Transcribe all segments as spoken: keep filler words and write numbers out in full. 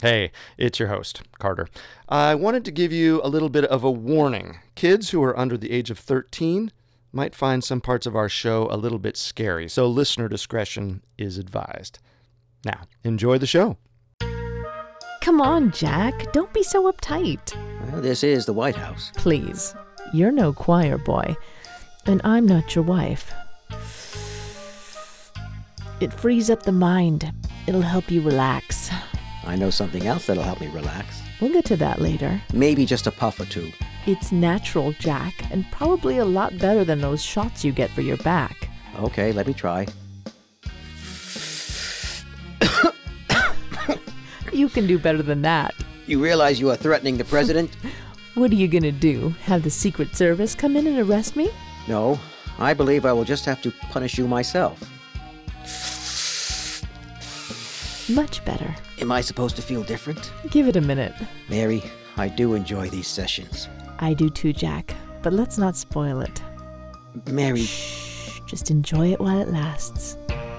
Hey, it's your host, Carter. I wanted to give you a little bit of a warning. Kids who are under the age of thirteen might find some parts of our show a little bit scary, so listener discretion is advised. Now, enjoy the show. Come on, Jack. Don't be so uptight. Well, this is the White House. Please. You're no choir boy, and I'm not your wife. It frees up the mind. It'll help you relax. I know something else that'll help me relax. We'll get to that later. Maybe just a puff or two. It's natural, Jack, and probably a lot better than those shots you get for your back. Okay, let me try. You can do better than that. You realize you are threatening the president? What are you gonna do? Have the Secret Service come in and arrest me? No, I believe I will just have to punish you myself. Much better. Am I supposed to feel different? Give it a minute. Mary, I do enjoy these sessions. I do too, Jack, but let's not spoil it. Mary... Shh, just enjoy it while it lasts.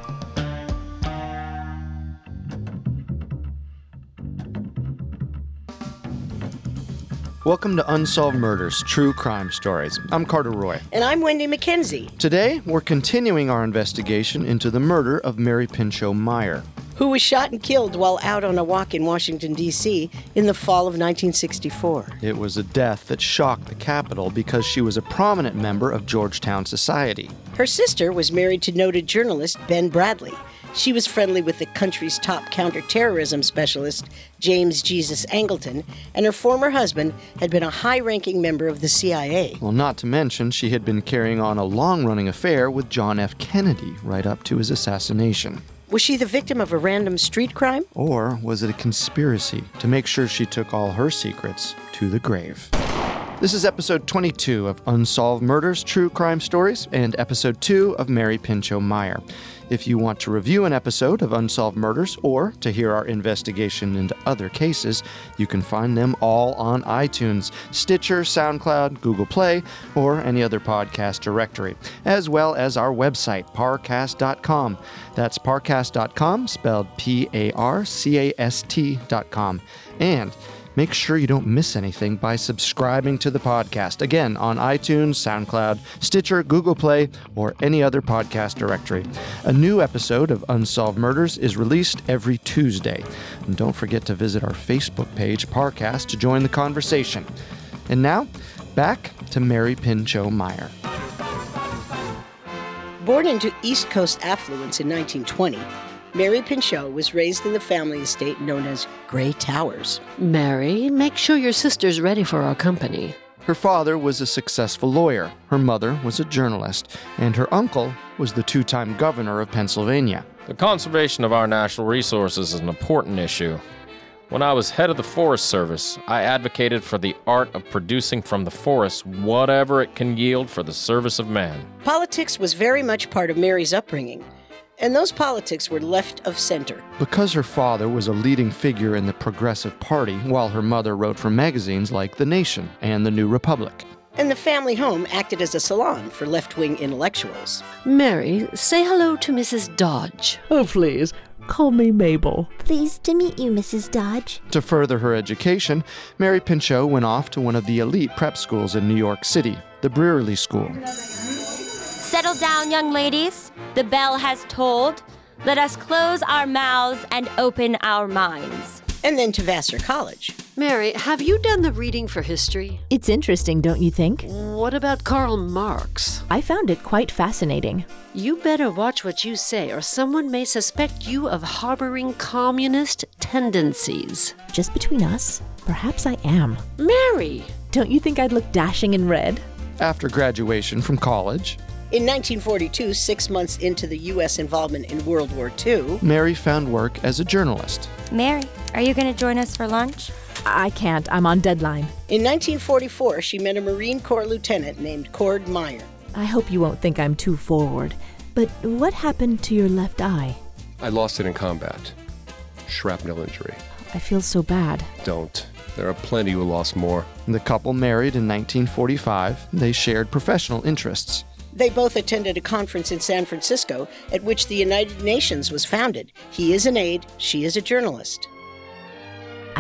Welcome to Unsolved Murders, True Crime Stories. I'm Carter Roy. And I'm Wendy McKenzie. Today, we're continuing our investigation into the murder of Mary Pinchot Meyer, who was shot and killed while out on a walk in Washington, D C in the fall of nineteen sixty-four. It was a death that shocked the Capitol because she was a prominent member of Georgetown society. Her sister was married to noted journalist Ben Bradley. She was friendly with the country's top counterterrorism specialist, James Jesus Angleton, and her former husband had been a high-ranking member of the C I A. Well, not to mention she had been carrying on a long-running affair with John F. Kennedy right up to his assassination. Was she the victim of a random street crime? Or was it a conspiracy to make sure she took all her secrets to the grave? This is episode twenty-two of Unsolved Murders, True Crime Stories, and episode two of Mary Pinchot Meyer. If you want to review an episode of Unsolved Murders or to hear our investigation into other cases, you can find them all on iTunes, Stitcher, SoundCloud, Google Play, or any other podcast directory, as well as our website, parcast dot com. That's parcast dot com, spelled P A R C A S T dot com. And make sure you don't miss anything by subscribing to the podcast. Again, on iTunes, SoundCloud, Stitcher, Google Play, or any other podcast directory. A new episode of Unsolved Murders is released every Tuesday. And don't forget to visit our Facebook page, Parcast, to join the conversation. And now, back to Mary Pinchot Meyer. Born into East Coast affluence in nineteen twenty, Mary Pinchot was raised in the family estate known as Gray Towers. Mary, make sure your sister's ready for our company. Her father was a successful lawyer, her mother was a journalist, and her uncle was the two-time governor of Pennsylvania. The conservation of our natural resources is an important issue. When I was head of the Forest Service, I advocated for the art of producing from the forest whatever it can yield for the service of man. Politics was very much part of Mary's upbringing. And those politics were left of center. Because her father was a leading figure in the Progressive Party, while her mother wrote for magazines like The Nation and The New Republic. And the family home acted as a salon for left-wing intellectuals. Mary, say hello to Missus Dodge. Oh, please. Call me Mabel. Pleased to meet you, Missus Dodge. To further her education, Mary Pinchot went off to one of the elite prep schools in New York City, the Brearley School. Settle down, young ladies. The bell has tolled. Let us close our mouths and open our minds. And then to Vassar College. Mary, have you done the reading for history? It's interesting, don't you think? What about Karl Marx? I found it quite fascinating. You better watch what you say, or someone may suspect you of harboring communist tendencies. Just between us, perhaps I am. Mary! Don't you think I'd look dashing in red? After graduation from college, in nineteen forty-two, six months into the U S involvement in World War Two, Mary found work as a journalist. Mary, are you going to join us for lunch? I can't. I'm on deadline. In nineteen forty-four, she met a Marine Corps lieutenant named Cord Meyer. I hope you won't think I'm too forward, but what happened to your left eye? I lost it in combat. Shrapnel injury. I feel so bad. Don't. There are plenty who lost more. The couple married in nineteen forty-five. They shared professional interests. They both attended a conference in San Francisco at which the United Nations was founded. He is an aide, she is a journalist.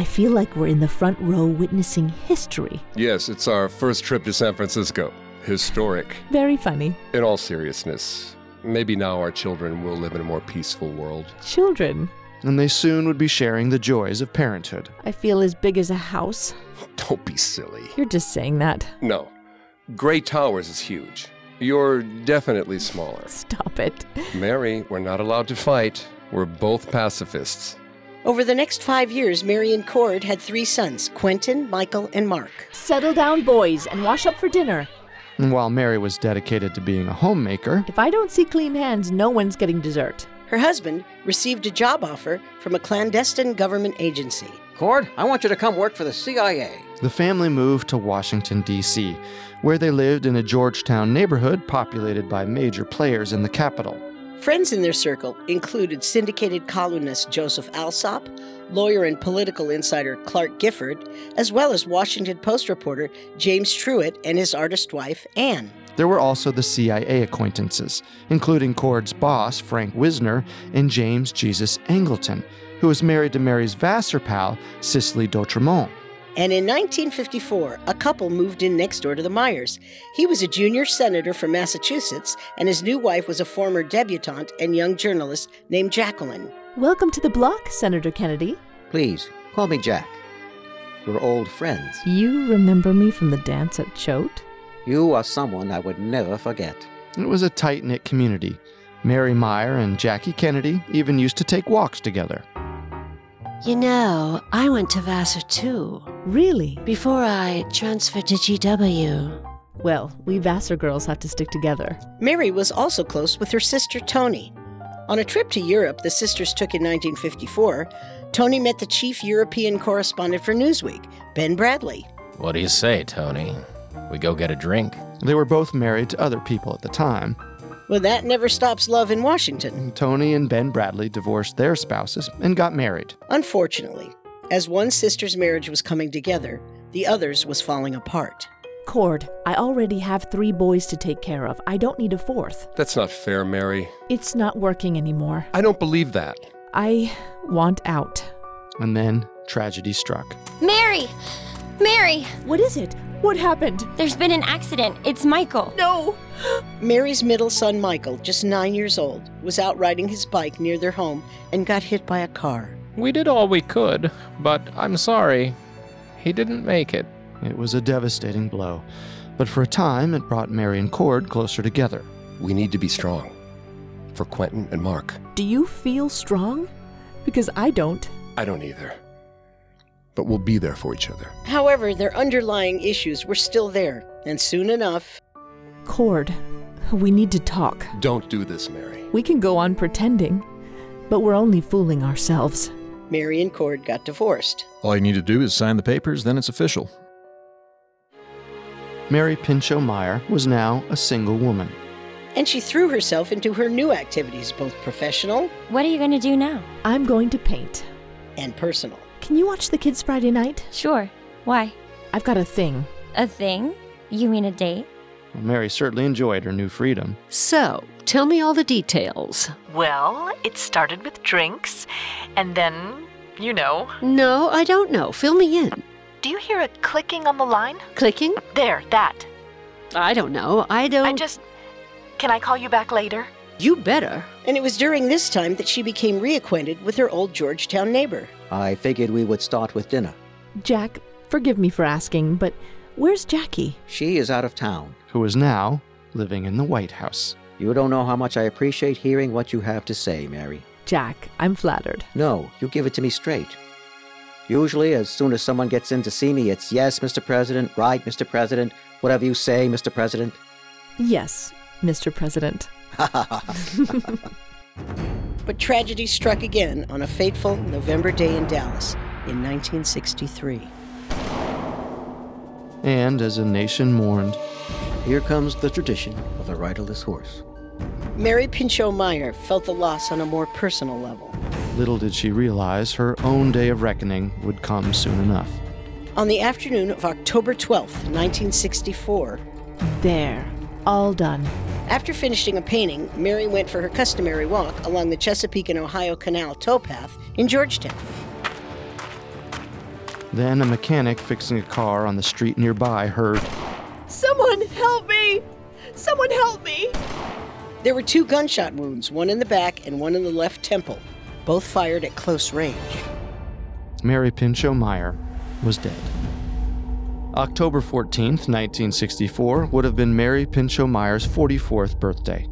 I feel like we're in the front row witnessing history. Yes, it's our first trip to San Francisco. Historic. Very funny. In all seriousness, maybe now our children will live in a more peaceful world. Children. And they soon would be sharing the joys of parenthood. I feel as big as a house. Don't be silly. You're just saying that. No. Gray Towers is huge. You're definitely smaller. Stop it. Mary, we're not allowed to fight. We're both pacifists. Over the next five years, Mary and Cord had three sons, Quentin, Michael, and Mark. Settle down, boys, and wash up for dinner. And while Mary was dedicated to being a homemaker, If I don't see clean hands, no one's getting dessert. Her husband received a job offer from a clandestine government agency. Cord, I want you to come work for the C I A. the family moved to Washington, D C, where they lived in a Georgetown neighborhood populated by major players in the capital. Friends in their circle included syndicated columnist Joseph Alsop, lawyer and political insider Clark Gifford, as well as Washington Post reporter James Truitt and his artist wife, Anne. There were also the C I A acquaintances, including Cord's boss, Frank Wisner, and James Jesus Angleton, who was married to Mary's Vassar pal, Cicely d'Autremont. And in nineteen fifty-four, a couple moved in next door to the Myers. He was a junior senator from Massachusetts, and his new wife was a former debutante and young journalist named Jacqueline. Welcome to the block, Senator Kennedy. Please, call me Jack. We're old friends. You remember me from the dance at Choate? You are someone I would never forget. It was a tight-knit community. Mary Meyer and Jackie Kennedy even used to take walks together. You know, I went to Vassar too, Really? before I transferred to G W. Well, we Vassar girls have to stick together. Mary was also close with her sister Tony. On a trip to Europe the sisters took in nineteen fifty-four, Tony met the chief European correspondent for Newsweek, Ben Bradley. What do you say, Tony? We go get a drink? They were both married to other people at the time. Well, that never stops love in Washington. Tony and Ben Bradley divorced their spouses and got married. Unfortunately, as one sister's marriage was coming together, the other's was falling apart. Cord, I already have three boys to take care of. I don't need a fourth. That's not fair, Mary. It's not working anymore. I don't believe that. I want out. And then tragedy struck. Mary! Mary! What is it? What happened? There's been an accident. It's Michael. No! Mary's middle son, Michael, just nine years old, was out riding his bike near their home and got hit by a car. We did all we could, but I'm sorry. He didn't make it. It was a devastating blow, but for a time it brought Mary and Cord closer together. We need to be strong. For Quentin and Mark. Do you feel strong? Because I don't. I don't either. But we'll be there for each other. However, their underlying issues were still there, and soon enough, Cord, we need to talk. Don't do this, Mary. We can go on pretending, but we're only fooling ourselves. Mary and Cord got divorced. All you need to do is sign the papers, then it's official. Mary Pinchot Meyer was now a single woman. And she threw herself into her new activities, both professional What are you going to do now? I'm going to paint. and personal. Can you watch the kids Friday night? Sure. Why? I've got a thing. A thing? You mean a date? Well, Mary certainly enjoyed her new freedom. So, tell me all the details. Well, it started with drinks, and then, you know. No, I don't know. Fill me in. Do you hear a clicking on the line? Clicking? There, that. I don't know. I don't. I just. Can I call you back later? You better. And it was during this time that she became reacquainted with her old Georgetown neighbor. I figured we would start with dinner. Jack, forgive me for asking, but where's Jackie? She is out of town. Who was now living in the White House. You don't know how much I appreciate hearing what you have to say, Mary. Jack, I'm flattered. No, you give it to me straight. Usually, as soon as someone gets in to see me, it's yes, Mister President, right, Mister President, whatever you say, Mister President. Yes, Mister President. But tragedy struck again on a fateful November day in Dallas in nineteen sixty-three. And as a nation mourned, Here comes the tradition of the riderless horse. Mary Pinchot Meyer felt the loss on a more personal level. little did she realize her own day of reckoning would come soon enough. On the afternoon of October twelfth, nineteen sixty-four, There. All done. after finishing a painting, Mary went for her customary walk along the Chesapeake and Ohio Canal towpath in Georgetown. Then a mechanic fixing a car on the street nearby heard, Someone help me! Someone help me! There were two gunshot wounds, one in the back and one in the left temple, both fired at close range. Mary Pinchot Meyer was dead. October fourteenth, nineteen sixty-four would have been Mary Pinchot Meyer's forty-fourth birthday.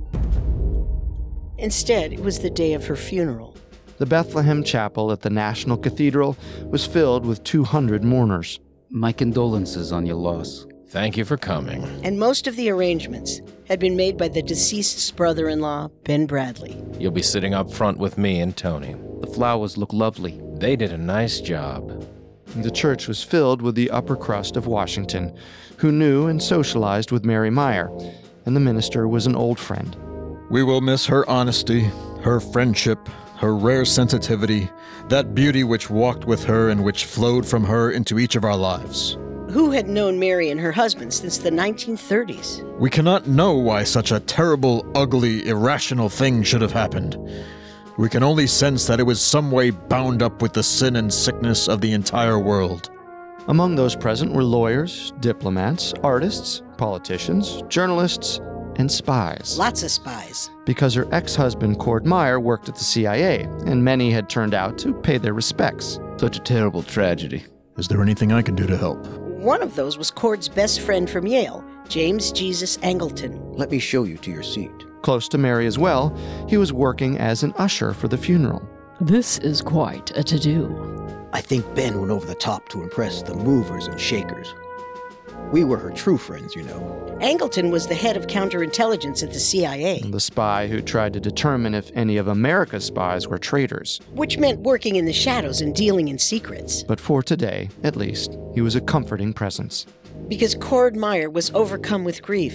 Instead, it was the day of her funeral. The Bethlehem Chapel at the National Cathedral was filled with two hundred mourners. My condolences on your loss. Thank you for coming. And most of the arrangements had been made by the deceased's brother-in-law, Ben Bradley. You'll be sitting up front with me and Tony. The flowers look lovely. They did a nice job. The church was filled with the upper crust of Washington, who knew and socialized with Mary Meyer, and the minister was an old friend. We will miss her honesty, her friendship, her rare sensitivity, that beauty which walked with her and which flowed from her into each of our lives. Who had known Mary and her husband since the nineteen thirties? We cannot know why such a terrible, ugly, irrational thing should have happened. We can only sense that it was some way bound up with the sin and sickness of the entire world. Among those present were lawyers, diplomats, artists, politicians, journalists, and spies. Lots of spies. Because her ex-husband, Cord Meyer, worked at the C I A, and many had turned out to pay their respects. Such a terrible tragedy. Is there anything I can do to help? One of those was Cord's best friend from Yale, James Jesus Angleton. Let me show you to your seat. Close to Mary as well, he was working as an usher for the funeral. This is quite a to-do. I think Ben went over the top to impress the movers and shakers. We were her true friends, you know. Angleton was the head of counterintelligence at the C I A. The spy who tried to determine if any of America's spies were traitors. Which meant working in the shadows and dealing in secrets. But for today, at least, he was a comforting presence. Because Cord Meyer was overcome with grief.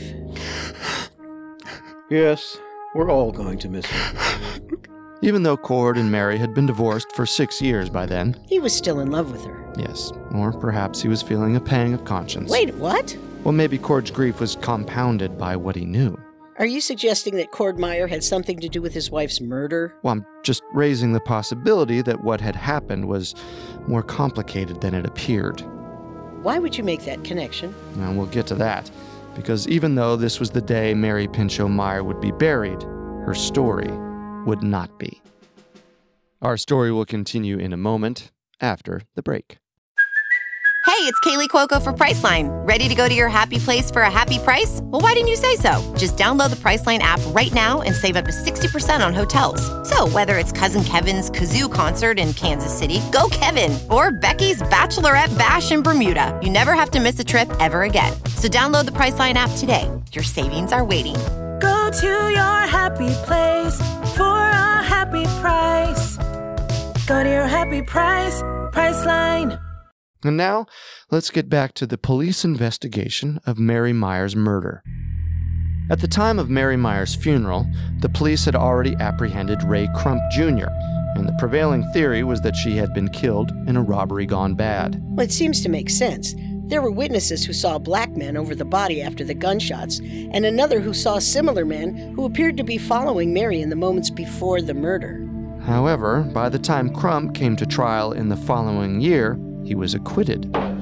Yes, we're all going to miss her. Even though Cord and Mary had been divorced for six years by then. He was still in love with her. Yes, or perhaps he was feeling a pang of conscience. Wait, what? Well, maybe Cord's grief was compounded by what he knew. Are you suggesting that Cord Meyer had something to do with his wife's murder? Well, I'm just raising the possibility that what had happened was more complicated than it appeared. Why would you make that connection? Now, we'll get to that. Because even though this was the day Mary Pinchot Meyer would be buried, her story would not be. Our story will continue in a moment after the break. Hey, it's Kaylee Cuoco for Priceline. Ready to go to your happy place for a happy price? Well, why didn't you say so? Just download the Priceline app right now and save up to sixty percent on hotels. So whether it's Cousin Kevin's Kazoo Concert in Kansas City, go Kevin, or Becky's Bachelorette Bash in Bermuda, you never have to miss a trip ever again. So download the Priceline app today. Your savings are waiting. Go to your happy place for a happy price. Go to your happy price, Priceline. And now, let's get back to the police investigation of Mary Meyer's murder. At the time of Mary Meyer's funeral, the police had already apprehended Ray Crump Junior, and the prevailing theory was that she had been killed in a robbery gone bad. Well, it seems to make sense. There were witnesses who saw a black man over the body after the gunshots, and another who saw a similar man who appeared to be following Mary in the moments before the murder. However, by the time Crump came to trial in the following year, he was acquitted.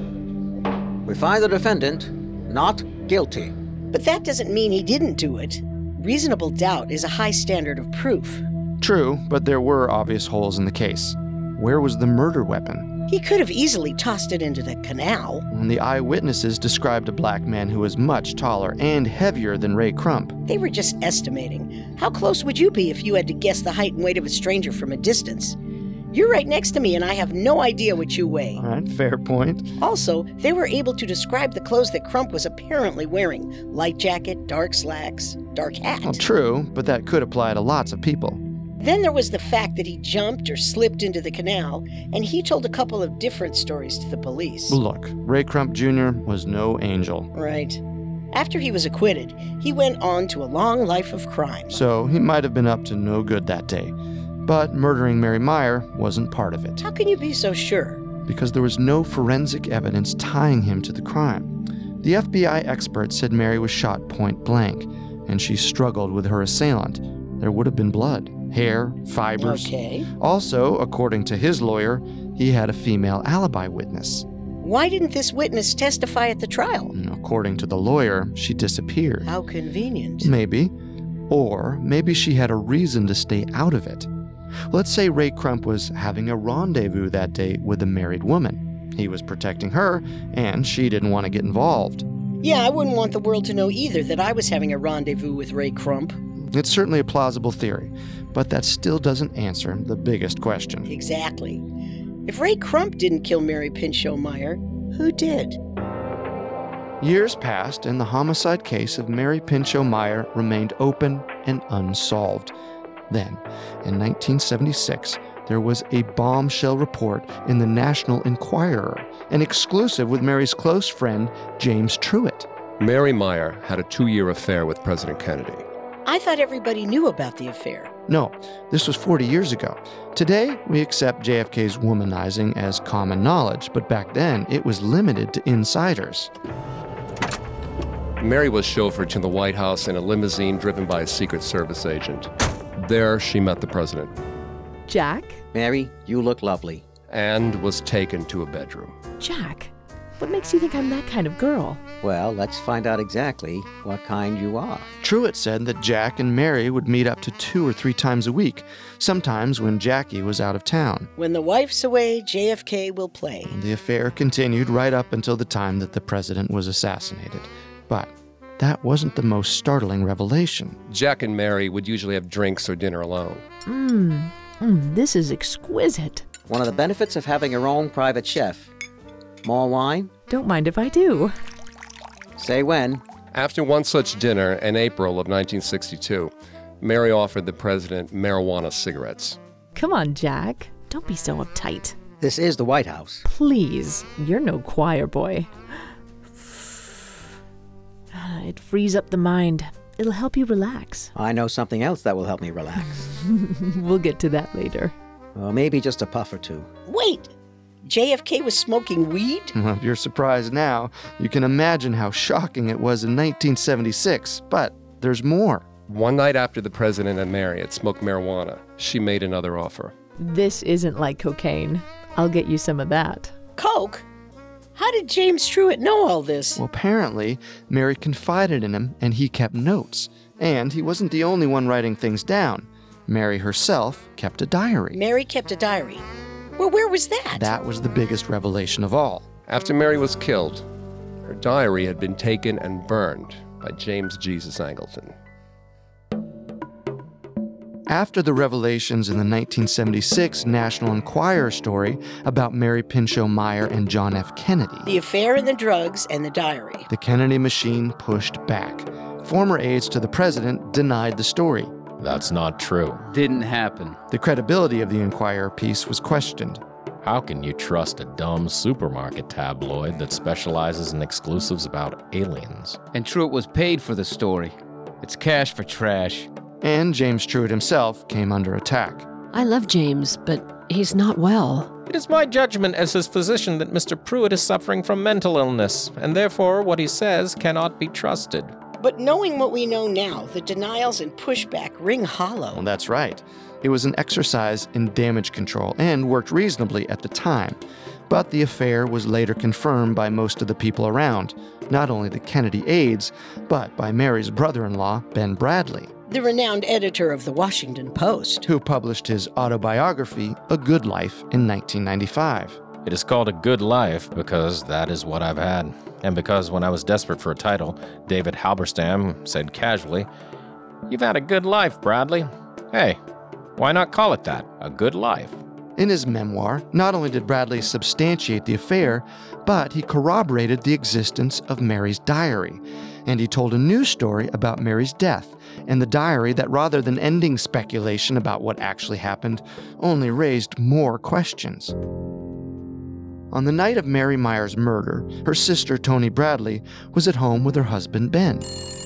We find the defendant not guilty. But that doesn't mean he didn't do it. Reasonable doubt is a high standard of proof. True, but there were obvious holes in the case. Where was the murder weapon? He could have easily tossed it into the canal. And the eyewitnesses described a black man who was much taller and heavier than Ray Crump. They were just estimating. How close would you be if you had to guess the height and weight of a stranger from a distance? You're right next to me, and I have no idea what you weigh. All right, fair point. Also, they were able to describe the clothes that Crump was apparently wearing. Light jacket, dark slacks, dark hat. Well, true, but that could apply to lots of people. Then there was the fact that he jumped or slipped into the canal, and he told a couple of different stories to the police. Look, Ray Crump Junior was no angel. Right. After he was acquitted, he went on to a long life of crime. So he might have been up to no good that day. But murdering Mary Meyer wasn't part of it. How can you be so sure? Because there was no forensic evidence tying him to the crime. The F B I expert said Mary was shot point blank, and she struggled with her assailant. There would have been blood, hair, fibers. Okay. Also, according to his lawyer, he had a female alibi witness. Why didn't this witness testify at the trial? According to the lawyer, she disappeared. How convenient. Maybe. Or maybe she had a reason to stay out of it. Let's say Ray Crump was having a rendezvous that day with a married woman. He was protecting her, and she didn't want to get involved. Yeah, I wouldn't want the world to know either that I was having a rendezvous with Ray Crump. It's certainly a plausible theory, but that still doesn't answer the biggest question. Exactly. If Ray Crump didn't kill Mary Pinchot Meyer, who did? Years passed, and the homicide case of Mary Pinchot Meyer remained open and unsolved. Then, in nineteen seventy-six, there was a bombshell report in the National Enquirer, an exclusive with Mary's close friend, James Truitt. Mary Meyer had a two-year affair with President Kennedy. I thought everybody knew about the affair. No, this was forty years ago. Today, we accept J F K's womanizing as common knowledge, but back then, it was limited to insiders. Mary was chauffeured to the White House in a limousine driven by a Secret Service agent. There, she met the president. Jack? Mary, you look lovely. And was taken to a bedroom. Jack, what makes you think I'm that kind of girl? Well, let's find out exactly what kind you are. Truitt said that Jack and Mary would meet up to two or three times a week, sometimes when Jackie was out of town. When the wife's away, J F K will play. The affair continued right up until the time that the president was assassinated. But that wasn't the most startling revelation. Jack and Mary would usually have drinks or dinner alone. Mmm, mm, this is exquisite. One of the benefits of having your own private chef. More wine? Don't mind if I do. Say when. After one such dinner in April of nineteen sixty-two, Mary offered the president marijuana cigarettes. Come on, Jack. Don't be so uptight. This is the White House. Please, you're no choir boy. It frees up the mind. It'll help you relax. I know something else that will help me relax. We'll get to that later. Well, maybe just a puff or two. Wait! J F K was smoking weed? Well, if you're surprised now, you can imagine how shocking it was in nineteen seventy-six. But there's more. One night after the president and Mary had smoked marijuana, she made another offer. This isn't like cocaine. I'll get you some of that. Coke? How did James Truitt know all this? Well, apparently, Mary confided in him, and he kept notes. And he wasn't the only one writing things down. Mary herself kept a diary. Mary kept a diary. Well, where was that? That was the biggest revelation of all. After Mary was killed, her diary had been taken and burned by James Jesus Angleton. After the revelations in the nineteen seventy-six National Enquirer story about Mary Pinchot Meyer and John F. Kennedy, the affair and the drugs and the diary, the Kennedy machine pushed back. Former aides to the president denied the story. That's not true. Didn't happen. The credibility of the Enquirer piece was questioned. How can you trust a dumb supermarket tabloid that specializes in exclusives about aliens? And Truitt was paid for the story. It's cash for trash. And James Truitt himself came under attack. I love James, but he's not well. It is my judgment as his physician that Mister Pruitt is suffering from mental illness, and therefore what he says cannot be trusted. But knowing what we know now, the denials and pushback ring hollow. Well, that's right. It was an exercise in damage control and worked reasonably at the time. But the affair was later confirmed by most of the people around, not only the Kennedy aides, but by Mary's brother-in-law, Ben Bradlee, the renowned editor of the Washington Post, who published his autobiography, A Good Life, in nineteen ninety-five. It is called A Good Life because that is what I've had. And because when I was desperate for a title, David Halberstam said casually, "You've had a good life, Bradlee. Hey, why not call it that? A Good Life." In his memoir, not only did Bradlee substantiate the affair, but he corroborated the existence of Mary's diary. And he told a new story about Mary's death and the diary that, rather than ending speculation about what actually happened, only raised more questions. On the night of Mary Meyer's murder, her sister, Toni Bradlee, was at home with her husband, Ben.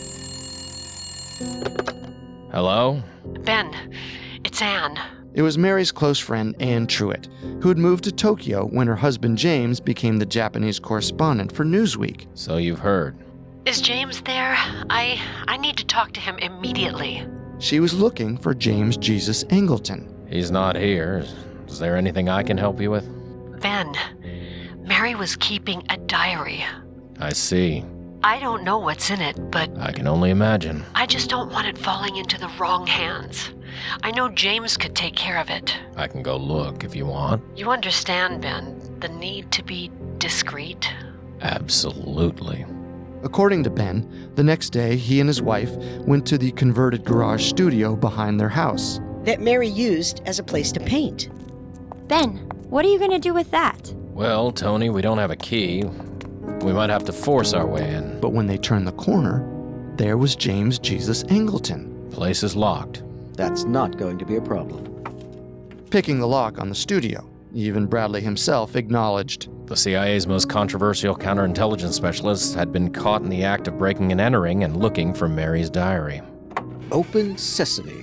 Hello? Ben, it's Anne. It was Mary's close friend, Anne Truitt, who had moved to Tokyo when her husband, James, became the Japanese correspondent for Newsweek. So you've heard. Is James there? I I need to talk to him immediately. She was looking for James Jesus Angleton. He's not here. Is there anything I can help you with? Ben, Mary was keeping a diary. I see. I don't know what's in it, but I can only imagine. I just don't want it falling into the wrong hands. I know James could take care of it. I can go look if you want. You understand, Ben, the need to be discreet? Absolutely. According to Ben, the next day he and his wife went to the converted garage studio behind their house that Mary used as a place to paint. Ben, what are you going to do with that? Well, Tony, we don't have a key. We might have to force our way in. But when they turned the corner, there was James Jesus Angleton. Place is locked. That's not going to be a problem. Picking the lock on the studio, even Bradley himself acknowledged. The C I A's most controversial counterintelligence specialist had been caught in the act of breaking and entering and looking for Mary's diary. Open sesame.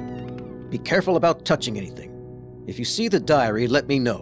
Be careful about touching anything. If you see the diary, let me know.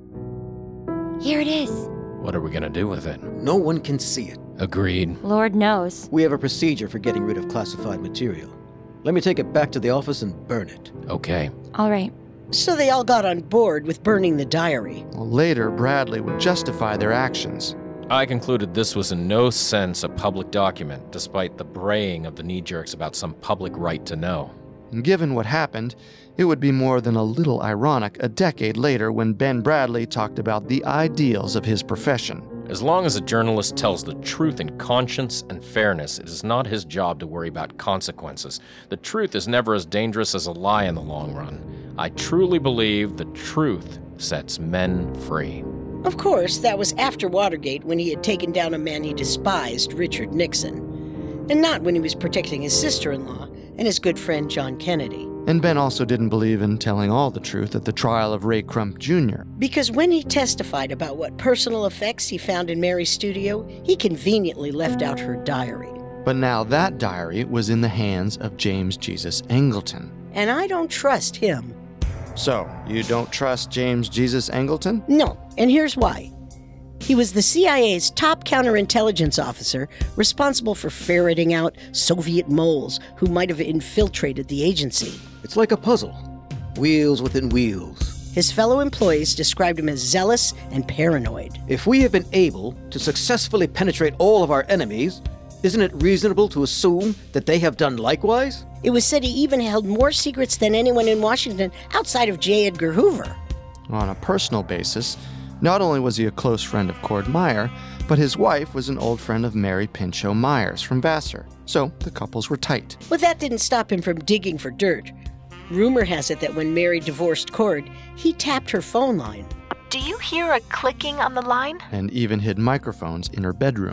Here it is. What are we going to do with it? No one can see it. Agreed. Lord knows. We have a procedure for getting rid of classified material. Let me take it back to the office and burn it. Okay. All right. So they all got on board with burning the diary. Well, later, Bradley would justify their actions. I concluded this was in no sense a public document, despite the braying of the knee-jerks about some public right to know. And given what happened, it would be more than a little ironic a decade later when Ben Bradley talked about the ideals of his profession. As long as a journalist tells the truth in conscience and fairness, it is not his job to worry about consequences. The truth is never as dangerous as a lie in the long run. I truly believe the truth sets men free. Of course, that was after Watergate, when he had taken down a man he despised, Richard Nixon, and not when he was protecting his sister-in-law and his good friend John Kennedy. And Ben also didn't believe in telling all the truth at the trial of Ray Crump Junior Because when he testified about what personal effects he found in Mary's studio, he conveniently left out her diary. But now that diary was in the hands of James Jesus Angleton. And I don't trust him. So, you don't trust James Jesus Angleton? No, and here's why. He was the C I A's top counterintelligence officer, responsible for ferreting out Soviet moles who might have infiltrated the agency. It's like a puzzle. Wheels within wheels. His fellow employees described him as zealous and paranoid. If we have been able to successfully penetrate all of our enemies, isn't it reasonable to assume that they have done likewise? It was said he even held more secrets than anyone in Washington outside of J. Edgar Hoover. On a personal basis, not only was he a close friend of Cord Meyer, but his wife was an old friend of Mary Pinchot Myers from Vassar, so the couples were tight. But that didn't stop him from digging for dirt. Rumor has it that when Mary divorced Cord, he tapped her phone line. Do you hear a clicking on the line? And even hid microphones in her bedroom.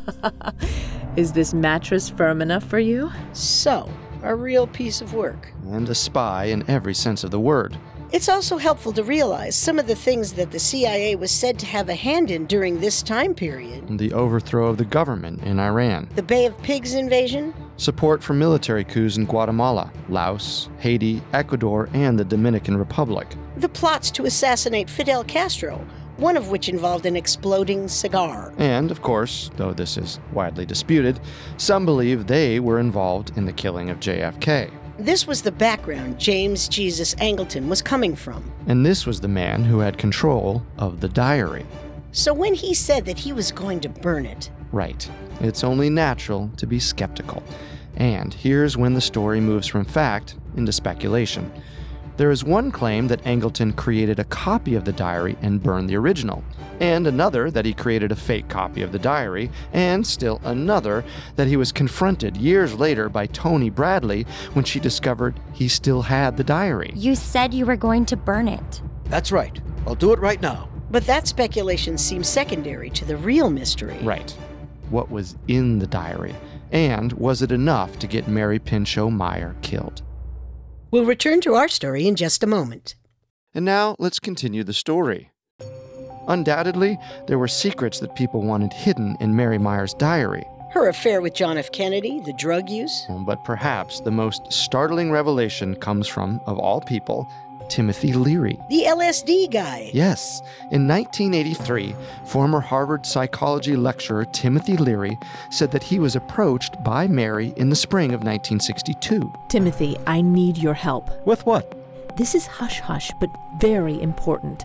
Is this mattress firm enough for you? So, a real piece of work. And a spy in every sense of the word. It's also helpful to realize some of the things that the C I A was said to have a hand in during this time period. The overthrow of the government in Iran. The Bay of Pigs invasion. Support for military coups in Guatemala, Laos, Haiti, Ecuador, and the Dominican Republic. The plots to assassinate Fidel Castro, one of which involved an exploding cigar. And, of course, though this is widely disputed, some believe they were involved in the killing of J F K. This was the background James Jesus Angleton was coming from. And this was the man who had control of the diary. So when he said that he was going to burn it... Right. It's only natural to be skeptical. And here's when the story moves from fact into speculation. There is one claim that Angleton created a copy of the diary and burned the original, and another that he created a fake copy of the diary, and still another that he was confronted years later by Tony Bradley when she discovered he still had the diary. You said you were going to burn it. That's right. I'll do it right now. But that speculation seems secondary to the real mystery. Right. What was in the diary? And was it enough to get Mary Pinchot Meyer killed? We'll return to our story in just a moment. And now, let's continue the story. Undoubtedly, there were secrets that people wanted hidden in Mary Meyer's diary. Her affair with John F. Kennedy, the drug use. But perhaps the most startling revelation comes from, of all people, Timothy Leary. The L S D guy. Yes. In nineteen eighty-three, former Harvard psychology lecturer Timothy Leary said that he was approached by Mary in the spring of nineteen sixty-two. Timothy, I need your help. With what? This is hush-hush, but very important.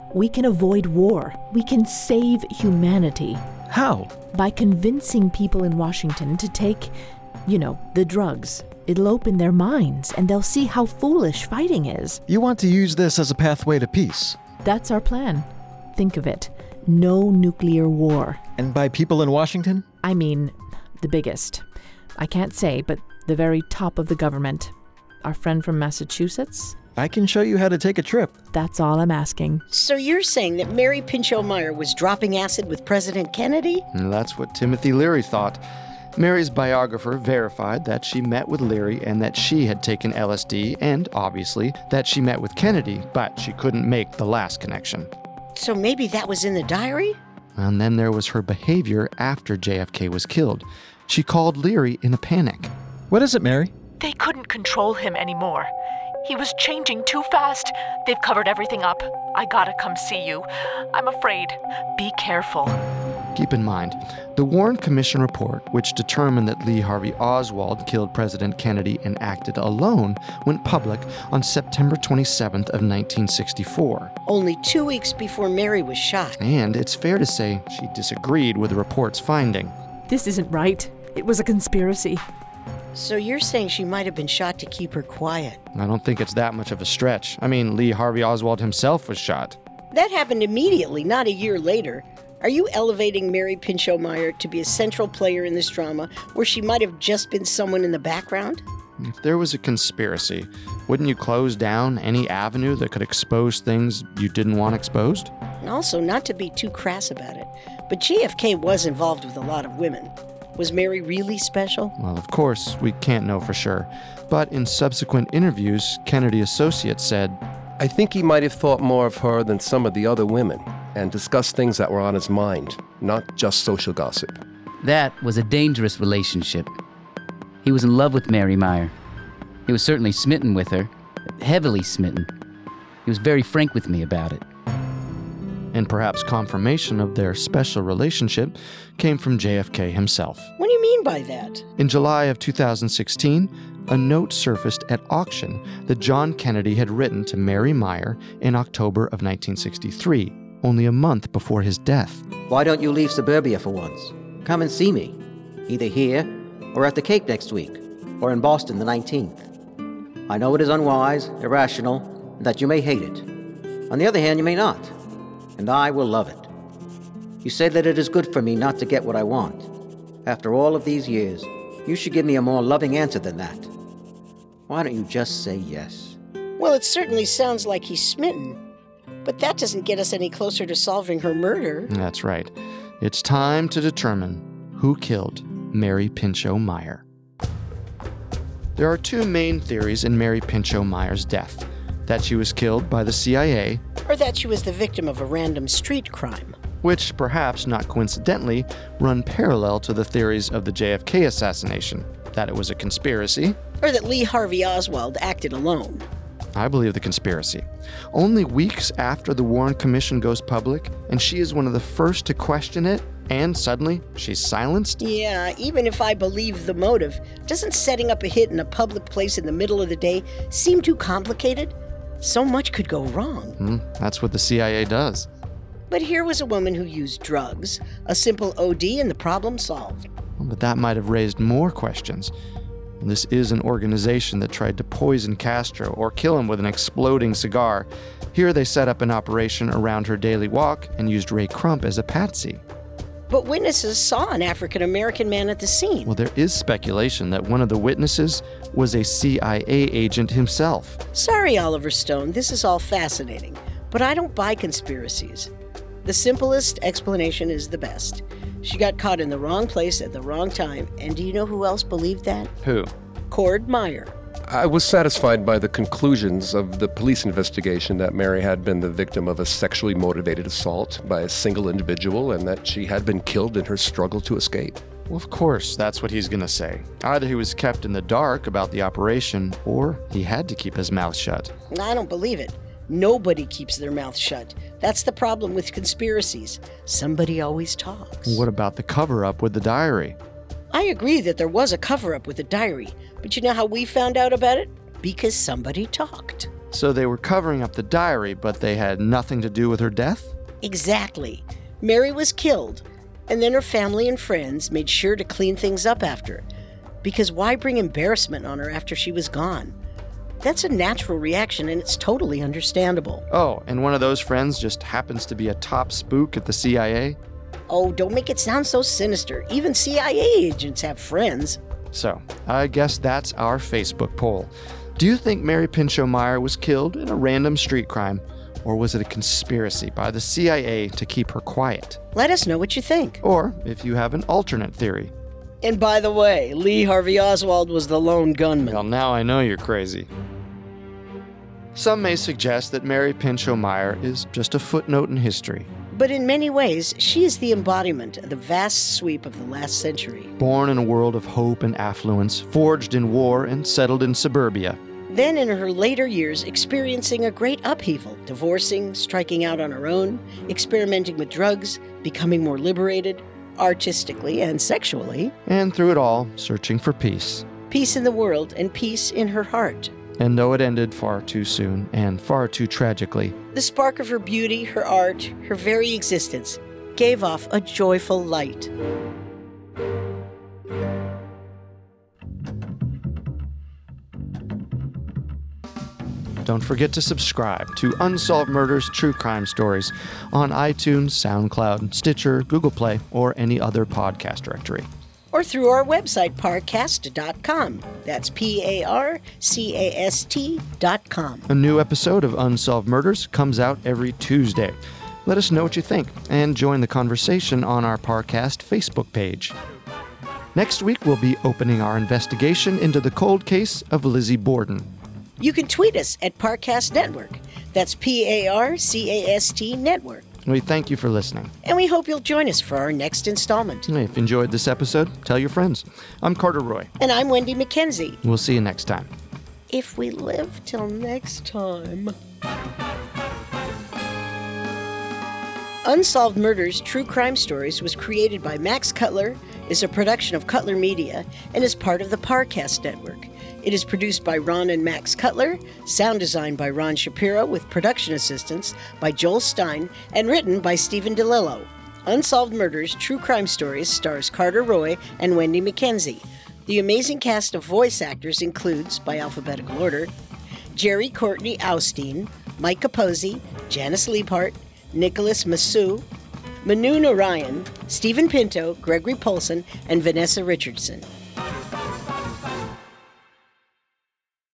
We can avoid war. We can save humanity. How? By convincing people in Washington to take, you know, the drugs. It'll open their minds, and they'll see how foolish fighting is. You want to use this as a pathway to peace? That's our plan. Think of it. No nuclear war. And by people in Washington? I mean, the biggest. I can't say, but the very top of the government. Our friend from Massachusetts? I can show you how to take a trip. That's all I'm asking. So you're saying that Mary Pinchot Meyer was dropping acid with President Kennedy? And that's what Timothy Leary thought. Mary's biographer verified that she met with Leary and that she had taken L S D, and obviously that she met with Kennedy, but she couldn't make the last connection. So maybe that was in the diary? And then there was her behavior after J F K was killed. She called Leary in a panic. What is it, Mary? They couldn't control him anymore. He was changing too fast. They've covered everything up. I gotta come see you. I'm afraid. Be careful. Keep in mind, the Warren Commission report, which determined that Lee Harvey Oswald killed President Kennedy and acted alone, went public on September twenty-seventh of nineteen sixty-four. Only two weeks before Mary was shot. And it's fair to say she disagreed with the report's finding. This isn't right. It was a conspiracy. So you're saying she might have been shot to keep her quiet? I don't think it's that much of a stretch. I mean, Lee Harvey Oswald himself was shot. That happened immediately, not a year later. Are you elevating Mary Pinchot Meyer to be a central player in this drama where she might have just been someone in the background? If there was a conspiracy, wouldn't you close down any avenue that could expose things you didn't want exposed? Also, not to be too crass about it, but J F K was involved with a lot of women. Was Mary really special? Well, of course, we can't know for sure. But in subsequent interviews, Kennedy associates said, I think he might have thought more of her than some of the other women and discussed things that were on his mind, not just social gossip. That was a dangerous relationship. He was in love with Mary Meyer. He was certainly smitten with her, heavily smitten. He was very frank with me about it. And perhaps confirmation of their special relationship came from J F K himself. What do you mean by that? In July of two thousand sixteen, a note surfaced at auction that John Kennedy had written to Mary Meyer in October of nineteen sixty-three, only a month before his death. Why don't you leave suburbia for once? Come and see me, either here or at the Cape next week, or in Boston the nineteenth. I know it is unwise, irrational, and that you may hate it. On the other hand, you may not, and I will love it. You say that it is good for me not to get what I want. After all of these years, you should give me a more loving answer than that. Why don't you just say yes? Well, it certainly sounds like he's smitten, but that doesn't get us any closer to solving her murder. That's right. It's time to determine who killed Mary Pinchot Meyer. There are two main theories in Mary Pinchot Meyer's death: that she was killed by the C I A, or that she was the victim of a random street crime, which, perhaps not coincidentally, run parallel to the theories of the J F K assassination, that it was a conspiracy, or that Lee Harvey Oswald acted alone. I believe the conspiracy. Only weeks after the Warren Commission goes public, and she is one of the first to question it, and suddenly she's silenced? Yeah, even if I believe the motive, doesn't setting up a hit in a public place in the middle of the day seem too complicated? So much could go wrong. Mm, that's what the C I A does. But here was a woman who used drugs, a simple O D, and the problem solved. But that might have raised more questions. This is an organization that tried to poison Castro or kill him with an exploding cigar. Here they set up an operation around her daily walk and used Ray Crump as a patsy. But witnesses saw an African-American man at the scene. Well, there is speculation that one of the witnesses was a C I A agent himself. Sorry, Oliver Stone, this is all fascinating, but I don't buy conspiracies. The simplest explanation is the best. She got caught in the wrong place at the wrong time, and do you know who else believed that? Who? Cord Meyer. I was satisfied by the conclusions of the police investigation that Mary had been the victim of a sexually motivated assault by a single individual and that she had been killed in her struggle to escape. Well, of course, that's what he's going to say. Either he was kept in the dark about the operation, or he had to keep his mouth shut. I don't believe it. Nobody keeps their mouth shut. That's the problem with conspiracies. Somebody always talks. What about the cover-up with the diary? I agree that there was a cover-up with the diary, but you know how we found out about it? Because somebody talked. So they were covering up the diary, but they had nothing to do with her death? Exactly. Mary was killed, and then her family and friends made sure to clean things up after her. Because why bring embarrassment on her after she was gone? That's a natural reaction, and it's totally understandable. Oh, and one of those friends just happens to be a top spook at the C I A? Oh, don't make it sound so sinister. Even C I A agents have friends. So, I guess that's our Facebook poll. Do you think Mary Pinchot Meyer was killed in a random street crime, or was it a conspiracy by the C I A to keep her quiet? Let us know what you think. Or if you have an alternate theory. And by the way, Lee Harvey Oswald was the lone gunman. Well, now I know you're crazy. Some may suggest that Mary Pinchot Meyer is just a footnote in history. But in many ways, she is the embodiment of the vast sweep of the last century. Born in a world of hope and affluence, forged in war and settled in suburbia. Then in her later years, experiencing a great upheaval, divorcing, striking out on her own, experimenting with drugs, becoming more liberated, artistically and sexually. And through it all, searching for peace. Peace in the world and peace in her heart. And though it ended far too soon and far too tragically, the spark of her beauty, her art, her very existence gave off a joyful light. Don't forget to subscribe to Unsolved Murders True Crime Stories on iTunes, SoundCloud, Stitcher, Google Play, or any other podcast directory. Or through our website, parcast dot com. That's P A R C A S T dot com. A new episode of Unsolved Murders comes out every Tuesday. Let us know what you think and join the conversation on our Parcast Facebook page. Next week, we'll be opening our investigation into the cold case of Lizzie Borden. You can tweet us at Parcast Network. That's P A R C A S T Network. We thank you for listening. And we hope you'll join us for our next installment. If you enjoyed this episode, tell your friends. I'm Carter Roy. And I'm Wendy McKenzie. We'll see you next time. If we live till next time. Unsolved Murders True Crime Stories was created by Max Cutler, is a production of Cutler Media, and is part of the Parcast Network. It is produced by Ron and Max Cutler, sound designed by Ron Shapiro with production assistance by Joel Stein, and written by Stephen DeLillo. Unsolved Murders True Crime Stories stars Carter Roy and Wendy McKenzie. The amazing cast of voice actors includes, by alphabetical order, Jerry Courtney Austin, Mike Capozzi, Janice Liebhart, Nicholas Massou, Manu Narayan, Stephen Pinto, Gregory Polson, and Vanessa Richardson.